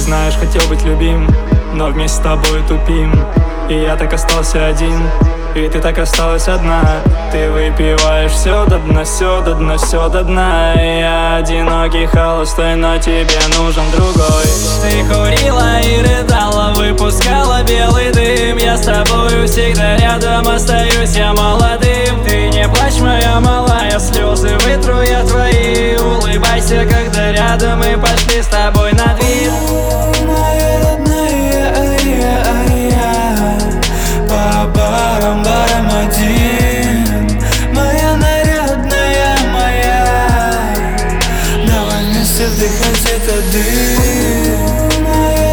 знаешь, хотел быть любим, но вместе с тобой тупим. И я так остался один, и ты так осталась одна. Ты выпиваешь все до дна, все до дна, все до дна. Я одинокий, холостой, но тебе нужен другой. Ты курила и рыдала, выпускала белый дым. Я с тобою всегда рядом, остаюсь я молодым. Ты не плачь, моя малая, слезы вытру я твои. Улыбайся, когда рядом, мы пошли с тобой на двиг. Моя родная, по барам, барам один. Моя нарядная, моя, давай вместе вдыхать этот дым. Моя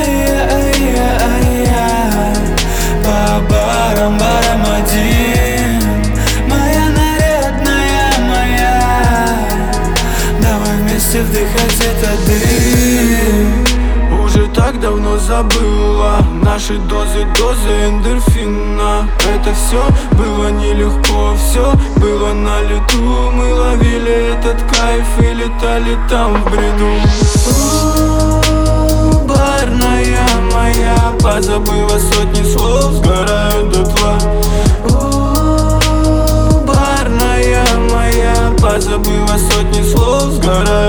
родная, по барам, барам один. Моя нарядная, моя, давай вместе вдыхать этот дым. Уже так давно забыла наши дозы эндорфина. Это все было нелегко, все было на лету. Мы ловили этот кайф и летали там в бреду. Барная моя, позабыла сотни слов, сгораю дотла. Барная моя, позабыла сотни слов, сгораю